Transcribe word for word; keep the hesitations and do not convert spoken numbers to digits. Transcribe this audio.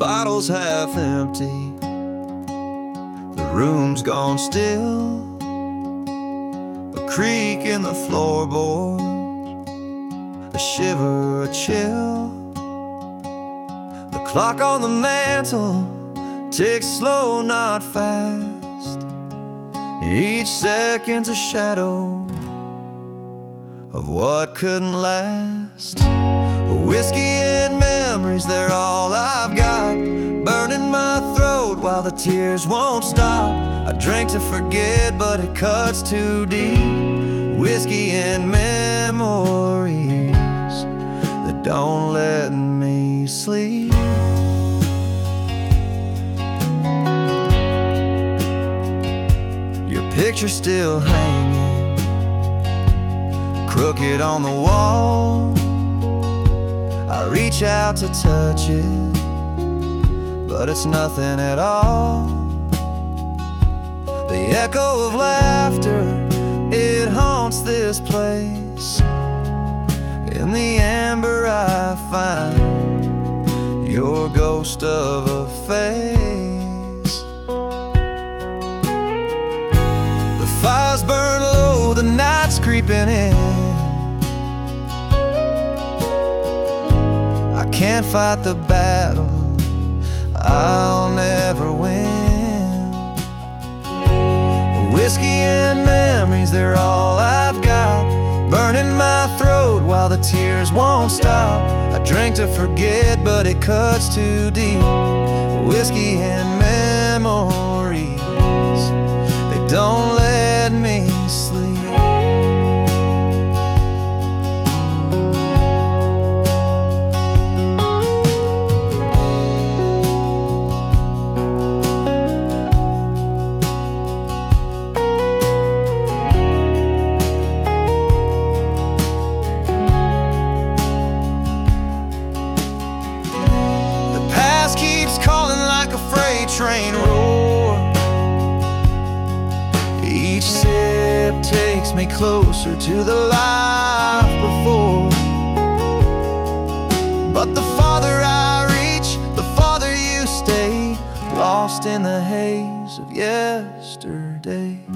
bottle's half empty, the room's gone still. A creak in the floorboard, a shiver, a chill. The clock on the mantle ticks slow, not fast. Each second's a shadow of what couldn't last. Whiskey and memories, they're all I've got, burning my throat while the tears won't stop. I drank to forget, but it cuts too deep. Whiskey and memories that don't let me sleep. Your picture's still hanging crooked on the wall. I reach out to touch it, but it's nothing at all. The echo of laughter, it haunts this place. In the amber I find your ghost of a face. The fires burn low, the night's creeping in. I can't fight the battle, I'll never win. Whiskey and memories, they're all I've got, burning my throat while the tears won't stop. I drank to forget, but it cuts too deep. Whiskey and memories, they don't let me sleep. Calling like a freight train roar. Each sip takes me closer to the life before. But the farther I reach, the farther you stay, lost in the haze of yesterday.